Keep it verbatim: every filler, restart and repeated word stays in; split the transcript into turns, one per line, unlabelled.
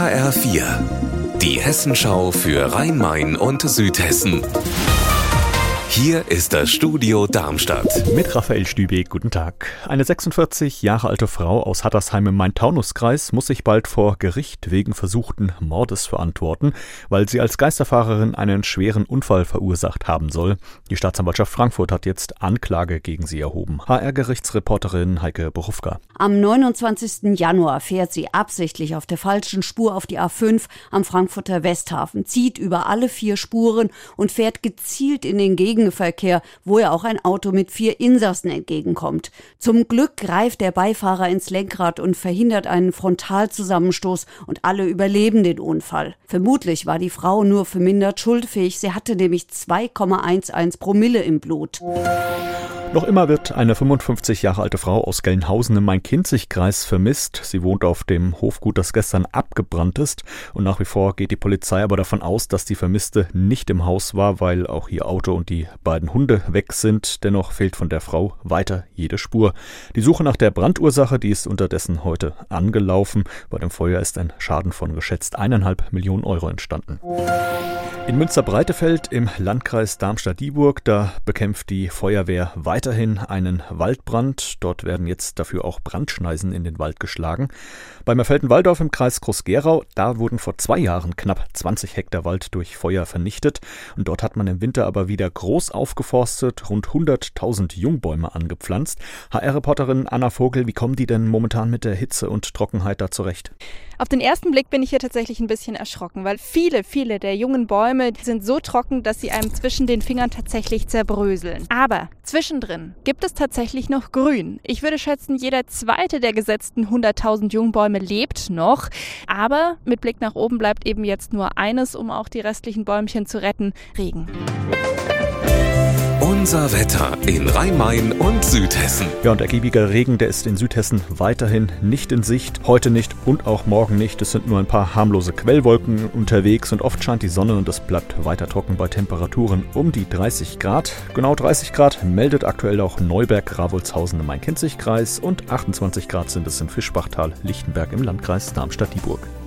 H R vier, die Hessenschau für Rhein-Main und Südhessen. Hier ist das Studio Darmstadt.
Mit Raphael Stübeck, guten Tag. Eine sechsundvierzig Jahre alte Frau aus Hattersheim im Main-Taunus-Kreis muss sich bald vor Gericht wegen versuchten Mordes verantworten, weil sie als Geisterfahrerin einen schweren Unfall verursacht haben soll. Die Staatsanwaltschaft Frankfurt hat jetzt Anklage gegen sie erhoben. H R-Gerichtsreporterin Heike Borufka.
Am neunundzwanzigsten Januar fährt sie absichtlich auf der falschen Spur auf die A fünf am Frankfurter Westhafen, zieht über alle vier Spuren und fährt gezielt in den Gegenverkehr, wo ihr auch ein Auto mit vier Insassen entgegenkommt. Zum Glück greift der Beifahrer ins Lenkrad und verhindert einen Frontalzusammenstoß und alle überleben den Unfall. Vermutlich war die Frau nur vermindert schuldfähig, sie hatte nämlich zwei Komma elf Promille im Blut.
Noch immer wird eine fünfundfünfzig Jahre alte Frau aus Gelnhausen im Main-Kinzig-Kreis vermisst. Sie wohnt auf dem Hofgut, das gestern abgebrannt ist. Und nach wie vor geht die Polizei aber davon aus, dass die Vermisste nicht im Haus war, weil auch ihr Auto und die beiden Hunde weg sind. Dennoch fehlt von der Frau weiter jede Spur. Die Suche nach der Brandursache, die ist unterdessen heute angelaufen. Bei dem Feuer ist ein Schaden von geschätzt eineinhalb Millionen Euro entstanden. In Münster-Breitefeld im Landkreis Darmstadt-Dieburg, da bekämpft die Feuerwehr weiterhin einen Waldbrand. Dort werden jetzt dafür auch Brandschneisen in den Wald geschlagen. Beim Merfelden-Walldorf im Kreis Groß-Gerau, da wurden vor zwei Jahren knapp zwanzig Hektar Wald durch Feuer vernichtet. Und dort hat man im Winter aber wieder groß aufgeforstet, rund hunderttausend Jungbäume angepflanzt. H R-Reporterin Anna Vogel, wie kommen die denn momentan mit der Hitze und Trockenheit da zurecht?
Auf den ersten Blick bin ich hier tatsächlich ein bisschen erschrocken, weil viele, viele der jungen Bäume sind so trocken, dass sie einem zwischen den Fingern tatsächlich zerbröseln. Aber zwischendrin gibt es tatsächlich noch Grün. Ich würde schätzen, jeder zweite der gesetzten hunderttausend Jungbäume lebt noch. Aber mit Blick nach oben bleibt eben jetzt nur eines, um auch die restlichen Bäumchen zu retten: Regen.
Unser Wetter in Rhein-Main und Südhessen.
Ja, und ergiebiger Regen, der ist in Südhessen weiterhin nicht in Sicht. Heute nicht und auch morgen nicht. Es sind nur ein paar harmlose Quellwolken unterwegs und oft scheint die Sonne und es bleibt weiter trocken bei Temperaturen um die dreißig Grad. Genau dreißig Grad meldet aktuell auch Neuberg-Ravolzhausen im Main-Kinzig-Kreis und achtundzwanzig Grad sind es in Fischbachtal, Lichtenberg im Landkreis Darmstadt-Dieburg.